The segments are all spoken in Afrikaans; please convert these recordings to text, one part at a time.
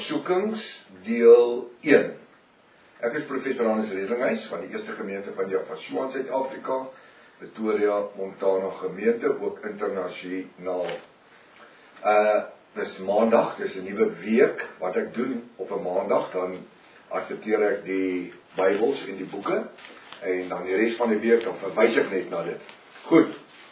versoekings, deel 1. Ek is professor Hannes Redlinghuis van die Eerste Gemeente van Jaffa in Suid-Afrika, Pretoria, Montana gemeente, ook internasionaal. Dis maandag, dis 'n nuwe week. Wat ek doen op 'n maandag, dan adverteer ek die Bybels en die boeke, en dan die res van die week, dan verwys ek net na dit. Goed.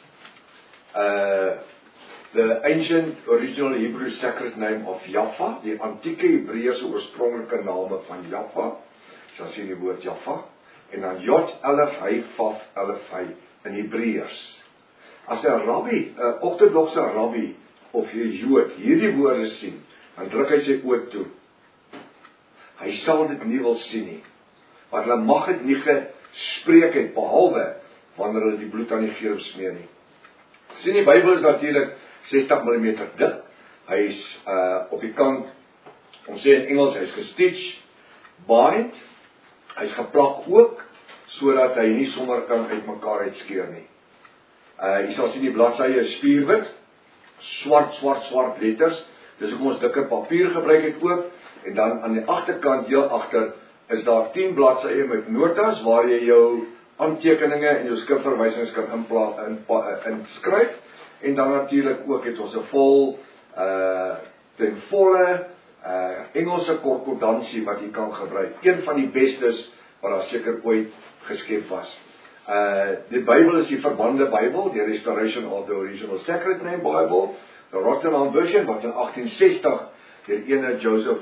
The ancient original Hebrew sacred name of Jaffa, die antieke Hebreëse oorspronklike name van Jaffa, so sien die woord Jaffa, en dan Jod, Alef, Hy, Vaf, Alef, Hy, in Hebreërs. As 'n rabbi, 'n ortodokse rabbi, of 'n Jood, hierdie woorde sien, dan druk hy sy oë toe. Hy sal dit nie wil sien nie, want hulle mag dit nie gespreek het, behalwe wanneer hulle die bloed aan die gerub smeer nie. Sien, die Bybel is natuurlik 60 mm dik. Hy is op die kant, ons sê in Engels, hy is gestitch, bind, hy is geplak ook, sodat hy nie sommer kan uit mekaar uitskeer nie. Jy sal sien die bladsye is spierwit, swart letters, dis hoekom ons dikker papier gebruik het ook, en dan aan die agterkant, heel agter, is daar 10 bladsye met notas, waar jy jou aantekeninge en jou skrifverwysings kan inskryf, en dan natuurlik ook het ons 'n ten volle Engelse korrespondansie wat jy kan gebruik. Een van die bestes wat daar seker ooit geskep was. Die Bybel is die verbande Bybel, die Restoration of the Original Sacred Name Bible, the Rotterdam version, wat in 1860 deur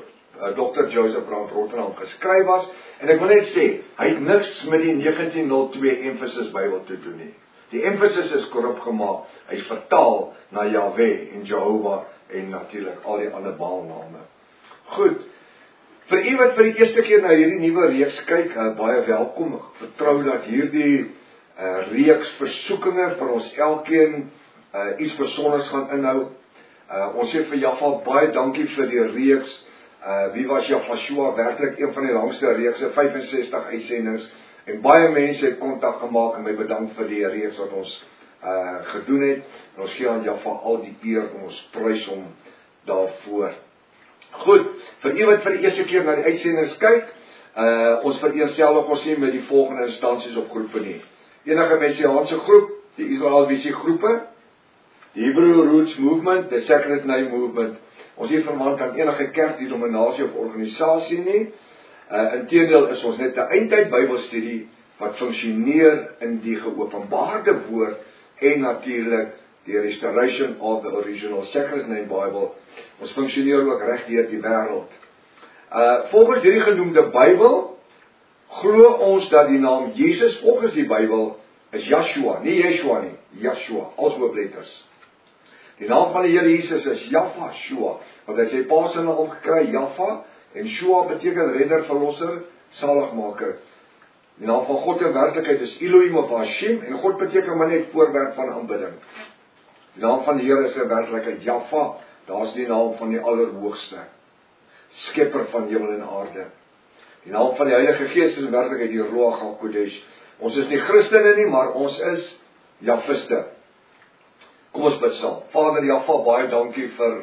Dr. Joseph Brand Rotterdam geskryf was, en ek wil net sê, hy het niks met die 1902 Emphasis Bybel te doen nie. Die Emphasis is korrup gemaak, hy is vertaal na Yahweh en Jehovah, en natuurlik al die ander baalname. Goed, vir u wat vir die eerste keer na hierdie nuwe reeks kyk, baie welkom. Ek vertrou dat hierdie reeks versoekinge vir ons elkeen iets besonders gaan inhou. Ons sê vir Jaffa baie dankie vir die reeks. Wie was Jaffa, werklik een van die langste reekse, 65 uitsendings, en baie mense het kontak gemaak en my bedank vir die reeks wat ons gedoen het, en ons gee aan Jaffa al die eer en ons prys hom daarvoor. Goed, vir u wat vir die eerste keer na die uitsendings kyk, ons vereenselwig ons nie met die volgende instansies of groepe nie. Enige messiaanse groep, die Israel Visie groepe, die Hebrew Roots Movement, the Sacred Name Movement, ons nie verwant aan enige kerk, denominasie of organisasie nie. Inteendeel is ons net 'n eindtyd Bybelstudie wat funksioneer in die geopenbaarde woord en natuurlik die Restoration of the Original Sacred Name Bible. Ons funksioneer ook reg deur die wêreld. Volgens hierdie genoemde Bybel glo ons dat die naam Jesus volgens die Bybel is Yahshua, nie Yeshua nie, Yahshua, als hoofletters. Die naam van die Here Jesus is Jaffa, Shua, want hy sy pa se naam gekry, Jaffa, en Shua beteken redder, verlosser, saligmaker. Die naam van God in werklikheid is Elohim of Hashem, en God beteken maar net voorwerp van aanbidding. Die naam van die Here is in werklikheid Jaffa, daar is die naam van die Allerhoogste, skepper van hemel en aarde. Die naam van die Heilige Gees is in werklikheid die Ruach HaKodesh. Ons is nie Christene nie, maar ons is Jaffiste. Kom ons bid saam. Vader Jaffa, baie dankie vir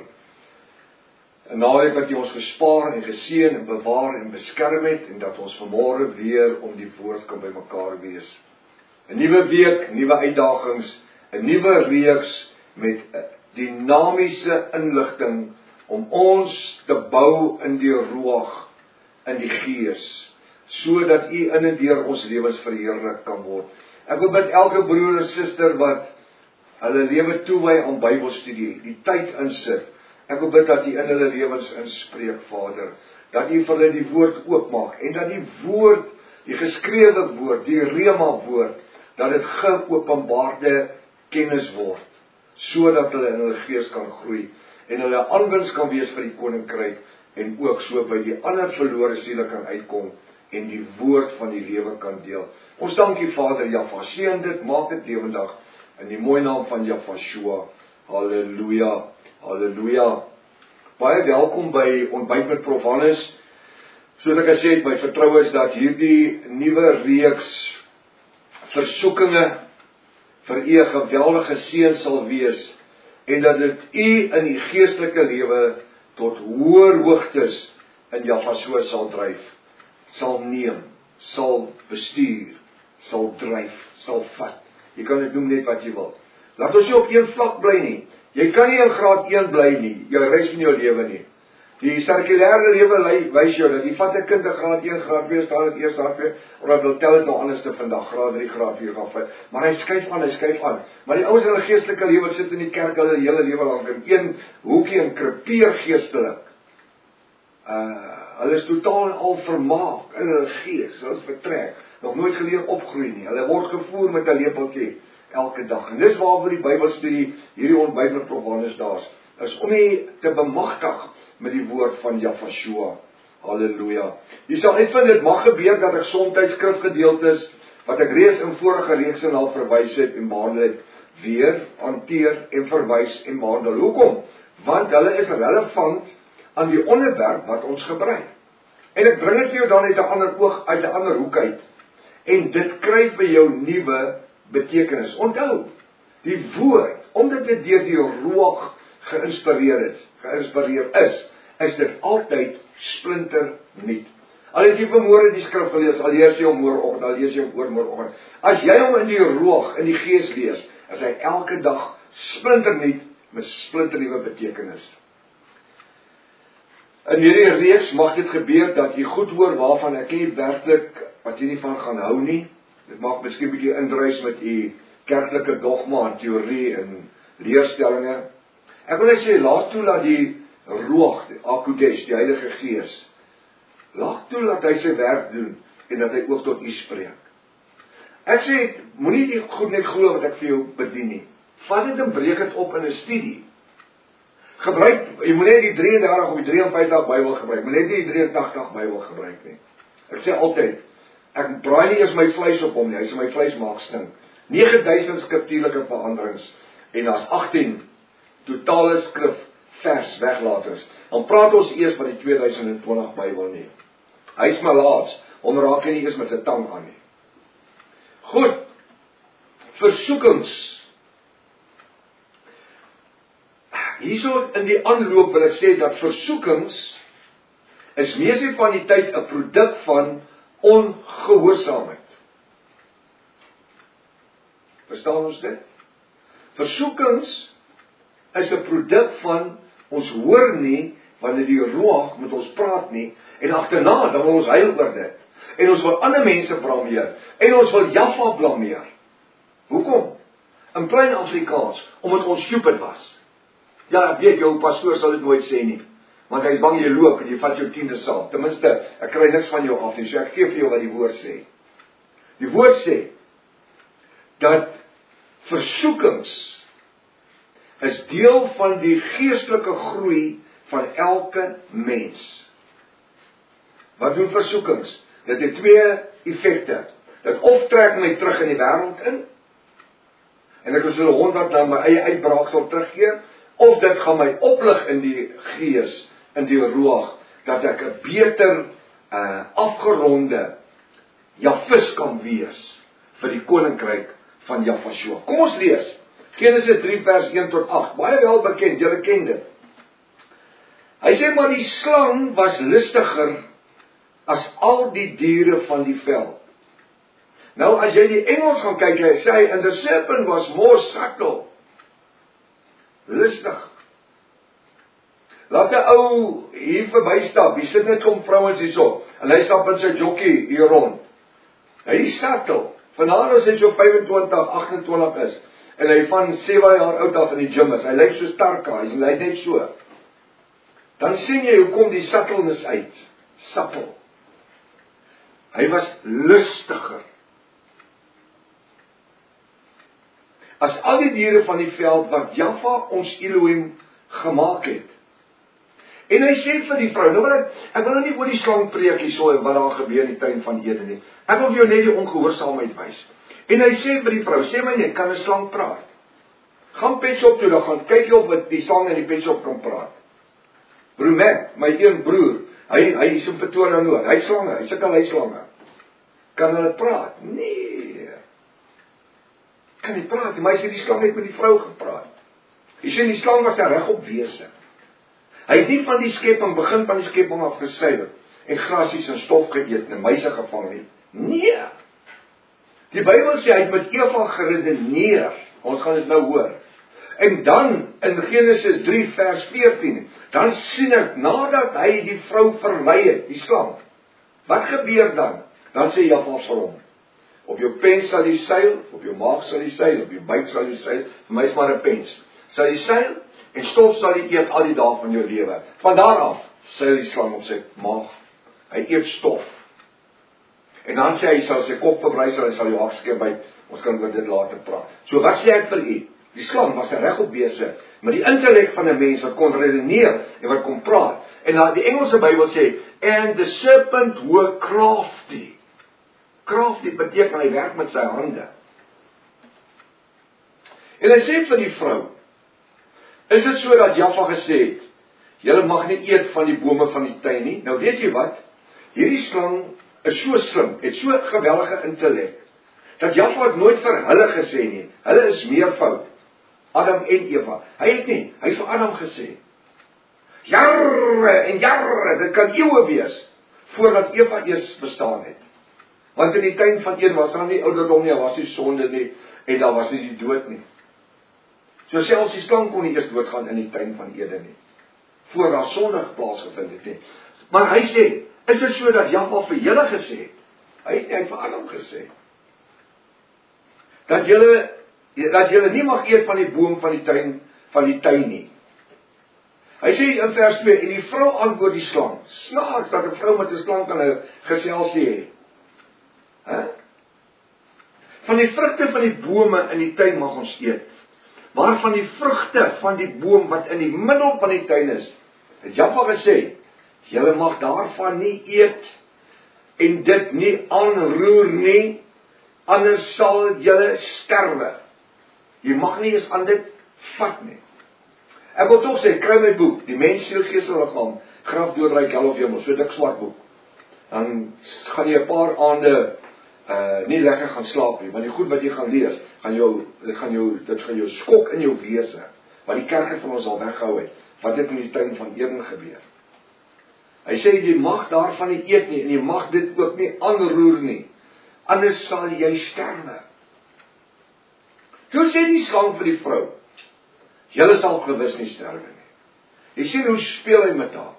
'n naweek wat U ons gespaar en geseën en bewaar en beskerm het, en dat ons vanmôre weer om die woord kan by mekaar wees. 'n Nuwe week, nuwe uitdagings, 'n nuwe reeks met dinamiese inligting om ons te bou in die Ruach, in die Gees, sodat U in en deur ons lewens verheerlik kan word. Ek wil bid elke broer en suster wat hulle lewe toewy aan Bybelstudie, die tyd insit. Ek wil bid dat U in hulle lewens inspreek, Vader, dat U vir hulle die woord oopmaak, en dat die woord, die geskrewe woord, die Rema woord, dat dit geopenbaarde kennis word, sodat hulle in hulle gees kan groei, en hulle aanwinst kan wees vir die koninkryk, en ook so by die ander verlore siele kan uitkom, en die woord van die lewe kan deel. Ons dankie Vader Jaffa, seën dit, maak dit lewendig, in die mooie naam van Jaffa, halleluja, halleluja. Baie welkom by Ontbyt met Prof Hannes. Soos ek gesê het, my vertrou is dat hierdie nuwe reeks versoekinge vir u 'n geweldige seën sal wees, en dat dit u in die geestelike lewe tot hoër hoogtes in Jaffa sal dryf, sal neem, sal bestuur, sal dryf, sal vat. Jy kan dit noem net wat jy wil. Laat ons nie op een vlak bly nie. Jy kan nie in graad 1 bly nie, jou res van jou lewe nie. Die sirkulêre lewe wys jou dat jy vat 'n kind in graad 1, graad 2, staan dit eers graad 2, of dat wil tel dit nou anders te vandag, graad 3, graad 4, graad 5. Maar hy skuif aan. Maar die ouens in hulle geestelike lewe sit in die kerk hulle hele lewe lank in een hoekie en krepeer geestelik. Hulle is totaal en al vermaak in hulle gees, hulle is vertrek, nog nooit geleer opgroei nie. Hulle word gevoer met 'n lepeltjie elke dag. En dis waarvoor die Bybelstudie, hierdie ontbytend program is om jy te bemagtig met die woord van Jaffa. Halleluja. Jy sal uitvind dit mag gebeur dat ek soms skrifgedeeltes wat ek reeds in vorige reekse na verwys het en behandel het, weer hanteer en verwys en behandel. Hoekom? Want hulle is relevant aan die onderwerp wat ons gebruik. En ek bring dit vir jou dan uit 'n ander oog, uit 'n ander hoek uit. En dit kry vir jou nuwe betekenis. Onthou, die woord, omdat dit deur die Ruach geïnspireer is dit altyd splinternuut. Al het jy vanmôre die skrif gelees, al lees jy hom môreoggend, al lees jy hom oormôreoggend. As jy hom in die Ruach, in die Gees lees, is hy elke dag splinternuut met splinternuwe betekenis. In hierdie reeks mag dit gebeur dat jy goed hoor waarvan ek nie werklik wat jy nie van gaan hou nie. Dit mag miskien 'n bietjie indruis met u kerklike dogma en teorie en leerstellinge. Ek wil net sê, laat toe dat die Ruach, die Hakodesh, die Heilige Gees, laat toe dat hy sy werk doen en dat hy ook tot u spreek. Ek sê, moenie die goed net glo wat ek vir jou bedien nie. Vat dit en breek dit op in 'n studie. Gebruik, jy moet net die 33 of die 53 Bybel gebruik, moet net nie die 83 Bybel gebruik nie. Ek sê altyd, ek braai nie eers my vleis op hom nie, hy sê my vleis maak stink. 9000 skriftuurlike veranderings, en daar's 18 totale skrif vers weglaters. Dan praat ons eers van die 2020 Bybel nie. Hy is maar laas, hom raak jy nie eers met 'n tang aan nie. Goed, versoekings. Hierso in die aanloop wil ek sê dat versoekings is meestal van die tyd 'n produk van ongehoorsaamheid. Verstaan ons dit? Versoekings is 'n produk van ons hoor nie wanneer die Ruach met ons praat nie en agterna dan wil ons huil oor dit. En ons wil ander mense blameer en ons wil Jaffa blameer. Hoekom? In plain Afrikaans, omdat ons stupid was. Ja, ek weet jou pastoor sal dit nooit sê nie, want hy is bang jy loop en jy vat jou 10de saam. Ten minste, ek kry niks van jou af nie, so ek gee vir jou wat die woord sê. Die woord sê dat versoekings is deel van die geestelike groei van elke mens. Wat doen versoekings? Dit het twee effekte. Dit of trek my terug in die wêreld in, en ek is so 'n hond wat na my eie uitbraak sal terugkeer, of dit gaan my oplig in die gees, in die Ruach, dat ek 'n beter, afgeronde Jafis kan wees vir die koninkryk van Jaffa. Kom ons lees. Genesis 3 vers 1 tot 8. Baie wel bekend, julle ken dit. Hy sê maar die slang was listiger as al die diere van die veld. Nou as jy die Engels gaan kyk, hy sê, and the serpent was more subtle. Listig. Laat 'n ou hier verbystap, hier sit net kom vrouens hierso, en hy stap in sy jokkie hier rond. Hy is subtle. Vanaand as hy so 25, 28 is, en hy van 7 jaar oud af in die gym is, hy lyk so Starka, hy lyk net so. Dan sien jy hoe kom die subtleness uit. Subtle. Hy was lustiger as al die diere van die veld wat Jaffa ons Elohim gemaak het. En hy sê vir die vrou, nou ek wil nou nie oor die slang preek hierso en wat daar gebeur in die tuin van Eden nie. Ek wil vir jou net die ongehoorsaamheid wys. En hy sê vir die vrou, sê my net, kan 'n slang praat? Gaan petshop toe, dan gaan kyk jy of die slang in die petshop kan praat. Broer Mac, my een broer, hy is in Pretoria Noord, hy slange, hy sukkel hy slange. Kan hulle praat? Nee. Kan nie praat nie, maar hy sê die slang het met die vrou gepraat. Hy sê die slang was 'n regop wese. Hy het nie van die skepping, begin van die skepping af gesuiwer en grasies en stof geëet en muise gevang nie. Nee. Die Bybel sê hy het met Eva geredeneer. Ons gaan dit nou hoor. En dan in Genesis 3 vers 14, dan sien ek nadat hy die vrou verlei het, die slang. Wat gebeur dan? Dan sê Java vir hom: op jou pens sal die seil, op jou maag sal die seil, op jou buik sal die seil, vir my is maar 'n pens. Sal die seil en stof sal die eet al die dae van jou lewe. Van daar af seil die slang op sy maag. Hy eet stof. En dan sê hy sal sy kop verbrysel en sal jou hakskeer byt. Ons kan oor dit later praat. So wat sê ek vir u? Die slang was regop besig met die intellek van 'n mens wat kon redeneer en wat kon praat. En die Engelse Bybel sê, and the serpent were crafty. Crafty beteken hy werk met sy hande. En hy sê vir die vrou, is dit so dat Java gesê het, julle mag nie eet van die bome van die tuin nie? Nou weet jy wat? Hierdie slang is so slim, het so geweldige intellek, dat Java het nooit vir hulle gesê nie. Hulle is meervoud. Adam en Eva. Hy het nie, hy het vir Adam gesê. Jarre en jarre, dit kan eeue wees, voordat Eva eers bestaan het. Want in die tuin van Eden was daar nie ouderdom nie, was nie sonde nie, en daar was nie die dood nie. So selfs die slang kon nie eers doodgaan in die tuin van Eden nie, voor daar sonde plaasgevind het nie. Maar hy sê, is dit so dat Java vir julle gesê het? Hy het nie vir Adam gesê. Dat julle nie mag eet van die boom van die tuin nie. Hy sê in vers 2, en die vrou antwoord die slang. Snaaks dat 'n vrou met 'n slang kan geselsie hê. Van die vrugte van die bome in die tuin mag ons eet. Maar van die vrugte van die boom wat in die middel van die tuin is, het Java gesê, julle mag daarvan nie eet en dit nie aanroer nie, anders sal julle sterwe. Jy mag nie eens aan dit vat nie. Ek wil tog sê, kry my boek, Die Mens, Siel, Gees en Liggaam, Graf, Doodryk, Hel of Hemel, so dik swart boek. Dan gaan jy 'n paar aande nie lekker gaan slaap nie, want die goed wat jy gaan lees, dit gaan jou skok in jou wese, wat die kerk van ons al weggehou het, wat het in die tuin van Eden gebeur. Hy sê, jy mag daarvan nie eet nie, en jy mag dit ook nie aanroer nie, anders sal jy sterwe. Toe sê die slang vir die vrou, julle sal gewis nie sterwe nie. Jy sien hoe speel hy met haar.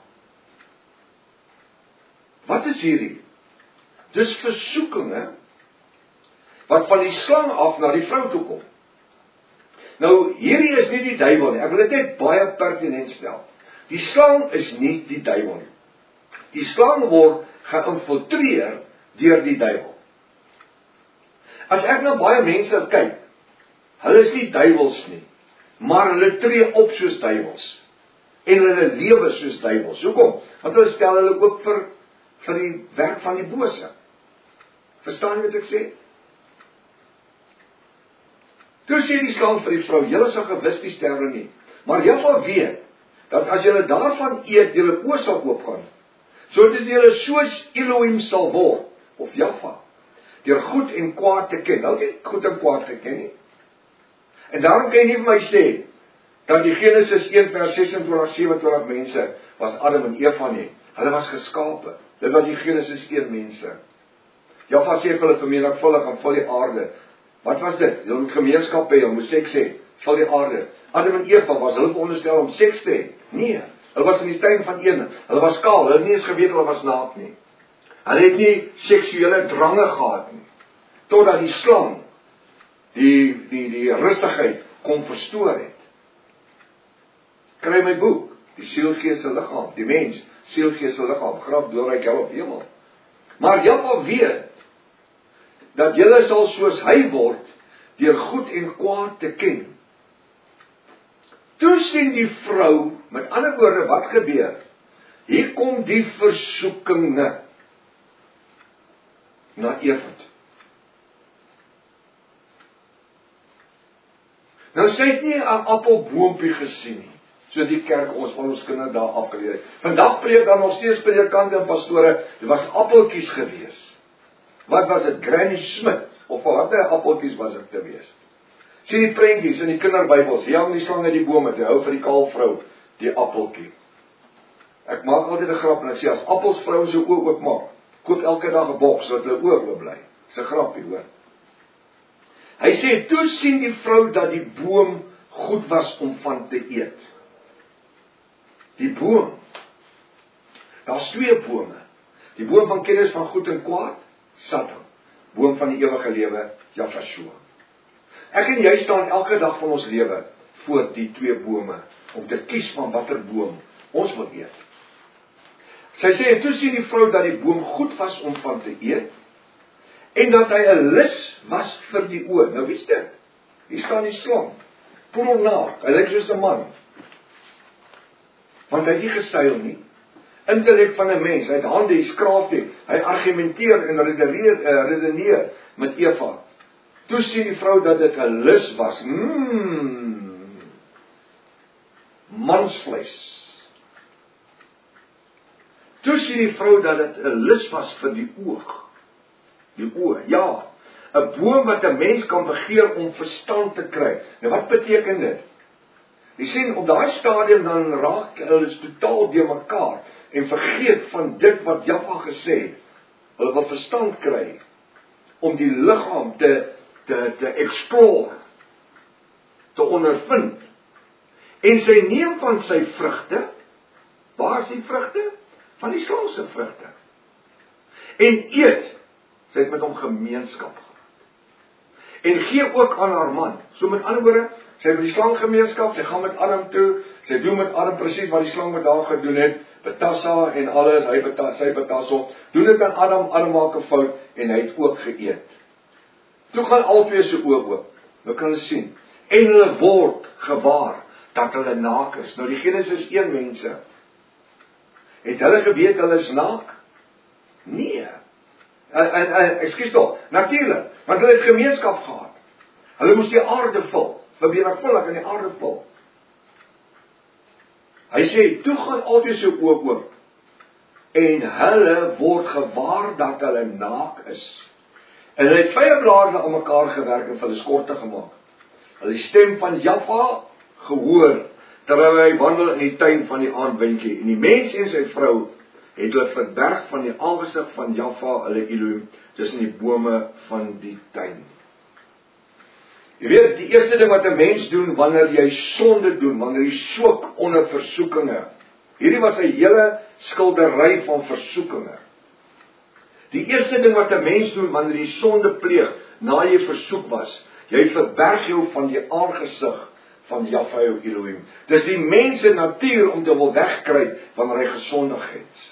Wat is hierdie? Dis versoekinge, wat van die slang af na die vrou toe kom. Nou, hierdie is nie die duiwel nie, ek wil dit net baie pertinent stel. Die slang is nie die duiwel nie. Die slang word geïnfiltreer deur die duiwel. As ek na baie mense kyk, hulle is nie duiwels nie, maar hulle tree op soos duiwels, en hulle lewe soos duiwels. Hoekom? Want hulle stel hulle ook vir die werk van die bose. Verstaan jy wat ek sê? Toe sê die slang vir die vrou, julle sal gewis nie sterwe nie, maar Java weet, dat as julle daarvan eet, julle oë sal oopgaan, sodat julle soos Elohim sal word, of Java, deur goed en kwaad te ken. Nou het jy goed en kwaad geken nie. En daarom kan jy nie vir my sê, dat die Genesis 1 vers 26-27 mense, was Adam en Eva nie. Hulle was geskape. Dit was die Genesis 1 mense. Java sê vir hulle vermenigvuldig en vul die aarde. Wat was dit? Hulle moet gemeenskap hê, hulle moet seks hê, vul die aarde. Adam en Eva was hulle veronderstel om seks te hê? Nee, hulle was in die tuin van Eden. Hulle was kaal, hulle het nie eens geweet hulle was naak nie. Hulle het nie seksuele drange gehad nie. Totdat die slang die rustigheid kom verstoor het. Kry my boek, Die Siel, Gees en Liggaam, Die Mens, Siel, Gees en Liggaam, Graf, Doodryk, Hel of Hemel. Maar Java weet, dat julle sal soos hy word, deur goed en kwaad te ken. Toe sien die vrou, met ander woorde, wat gebeur? Hier kom die versoekinge na Eva toe. Nou sy het nie 'n appelboompie gesien nie, so die kerk ons van ons kinders daar afgeleer het. Vandag preek dan nog steeds predikante en pastore, dit was appeltjies gewees. Wat was dit? Granny Smith, of wat appeltjies was dit gewees? Sien die prentjies in die kinderbybels, hy hang die slang uit die bome, hy hou vir die kaal vrou die appeltjie. Ek maak altyd 'n grap en ek sê, as appels vrouens se oë oopmaak, koop elke dag 'n boks, sodat hulle oë oop bly. Dis 'n grappie, hoor. Hy sê, toe sien die vrou dat die boom goed was om van te eet. Die boom. Daar's 2 bome. Die boom van kennis van goed en kwaad, Satan. Boom van die ewige lewe, Jafashua. Ek en jy staan elke dag van ons lewe voor die 2 bome, om te kies van watter boom ons wil eet. Sy sê, toe sien die vrou dat die boom goed was om van te eet, en dat hy 'n lus was vir die oë. Nou wie is dit? Hier staan die slang. Poedelnaak, hy lyk soos 'n man. Want hy het nie geseil nie. Intellek van 'n mens, hy het hande, hy skraap nie. Hy argumenteer en redeneer met Eva. Toe sien die vrou dat dit 'n lus was. Mansvleis. Toe sien die vrou dat dit 'n lus was vir die oog. Die oë, ja. 'n boom wat 'n mens kan begeer om verstand te kry. Nou wat beteken dit? Jy sien, op daai stadium dan raak hulle totaal deur mekaar en vergeet van dit wat Jaffa gesê het. Hulle wil verstand kry om die liggaam te explore, te ondervind. En sy neem van sy vrugte. Waar is die vrugte? Van die slang se vrugte. En eet. Sy het met hom gemeenskap gehad. En gee ook aan haar man. So met ander woorde, sy het met die slang gemeenskap, sy gaan met Adam toe, sy doen met Adam presies wat die slang met haar gedoen het, betassa en alles, sy betas hom, doen dit aan Adam maak 'n fout, en hy het ook geëet. Toe gaan albei se oë oop, nou kan hulle sien, en hulle word gewaar, dat hulle naak is. Nou die Genesis 1 mense, het hulle geweet hulle is naak? Nee. Ekskuus tog, natuurlik, want hulle het gemeenskap gehad. Hulle moes die aarde vul, vermenigvuldig in die aarde vul. Hy sê, toe gaan albei se oë oop, en hulle word gewaar dat hulle naak is. En hulle het vyeblaarde aan mekaar gewerk en hulle skorte gemaak. Hulle die stem van Jaffa gehoor, terwyl hy wandel in die tuin van die aandwindjie. En die mens en sy vrou het hulle verberg van die aangesig van Jaffa, hulle Elohim, tussen die bome van die tuin. Jy weet, die eerste ding wat 'n mens doen, wanneer jy sonde doen, wanneer jy soek onder versoekinge. Hierdie was 'n hele skildery van versoekinge. Die eerste ding wat 'n mens doen, wanneer jy sonde pleeg, na jy versoek was, jy verberg jou van die aangesig van Jaffa, jou Elohim. Dis die mens se natuur om te wil wegkry, wanneer hy gesondig het.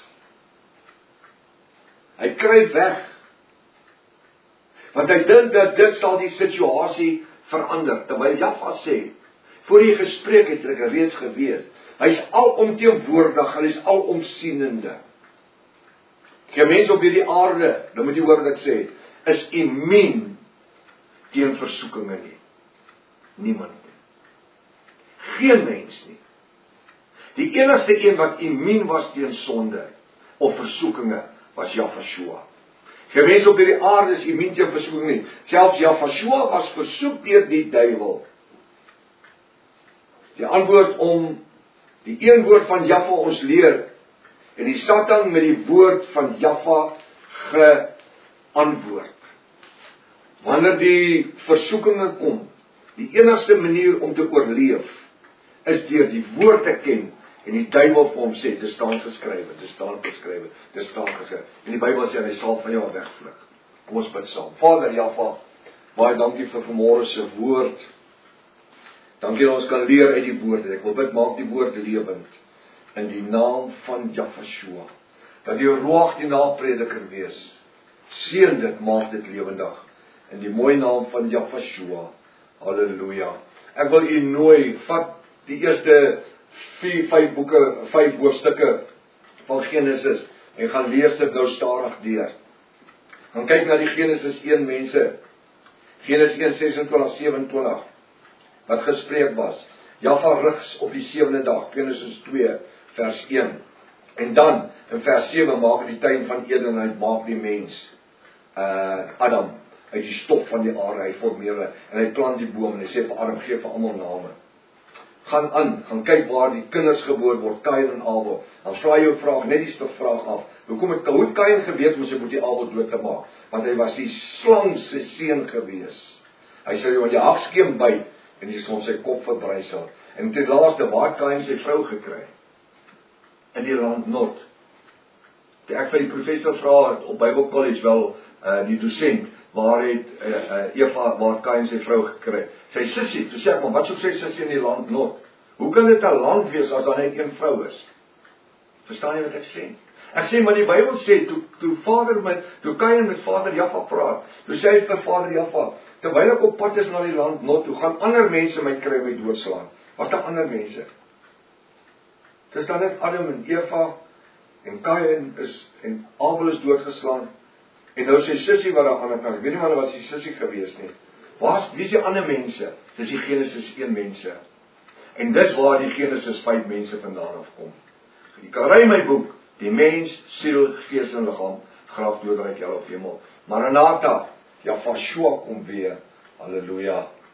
Hy kry weg. Want hy dink dat dit sal die situasie verander. Terwyl Jaffa sê, voor hy gespreek het ek reeds gewees. Hy is alomteenwoordig, hy is alomsienende. Geen mens op hierdie aarde, nou moet jy hoor wat ek sê, is immuun teen versoekinge nie. Niemand nie. Geen mens nie. Die enigste een wat immuun was teen sonde of versoekinge was Jafashua. Geen mens op hierdie aarde is immuun teen versoeking nie. Selfs Jafashua was versoek deur die duiwel. Die antwoord om die een woord van Jaffa ons leer, en die Satan met die woord van Jaffa geantwoord. Wanneer die versoekinge kom, die enigste manier om te oorleef, is deur die woord te ken, en die duiwel vir hom sê, dit staan geskrywe, dit staan geskrywe, dit staan geskrywe. En die Bybel sê, hy sal van jou wegvlug. Kom ons bid saam. Vader Jaffa, baie dankie vir vanmôre se woord. Dankie dat ons kan leer uit die woord. Ek wil bid, maak die woord lewend. In die naam van Jafashua. Dat die Ruach die naprediker wees. Seën dit, maak dit lewendig. In die mooi naam van Jafashua. Halleluja. Ek wil u nooi, vat die eerste 5 hoofstukke van Genesis en gaan lees dit nou stadig deur. Gaan kyk na die Genesis 1 mense. Genesis 1, 26, 27. Wat gespreek was. Jaffa rigs op die 7de dag, Genesis 2, vers 1. En dan, in vers 7, maak hy die tuin van Eden, en hy maak die mens, Adam, uit die stof van die aarde, hy formeer hulle, en hy plant die boom, en hy sê vir Adam, gee vir almal name. gaan kyk waar die kinders gebore word, Kain en Abel. Dan vra jou vraag, net die vraag af. Hoe het Kain geweet om sy boetie Abel dood te maak? Want hy was die slang se seun gewees. Hy sou jou in die hakskeem byt en jy sal sy kop verbrysel. En ten laaste, waar het Kain sy vrou gekry? In die land Nod. Ek vir die professor vra op Bible College wel, die dosent, waar het Kain sy vrou gekry? Sy sussie, toe sê ek, maar wat soek sy sussie in die land Nod? Hoe kan dit 'n land wees as daar net een vrou is? Verstaan jy wat ek sê? Ek sê, maar die Bybel sê, toe Kain met vader Jaffa praat, toe sê hy vir vader Jaffa, terwyl ek op pad is na die land Nod, toe gaan ander mense my kry my doodslaan. Wat dan ander mense? Dis dan net Adam en Eva, en Kain en Abel is doodgeslaan, en nou sy sussie wat daar aan die kant, ek weet nie wat was die sussie gewees nie. Wie is die ander mense? Dis die Genesis 1 mense. En dis waar die Genesis 5 mense vandaan afkom. Jy kan ry my boek, die mens, siel, gees en liggaam, graf, doodryk, hel of hemel. Maranatha, Jafashua kom weer, halleluja.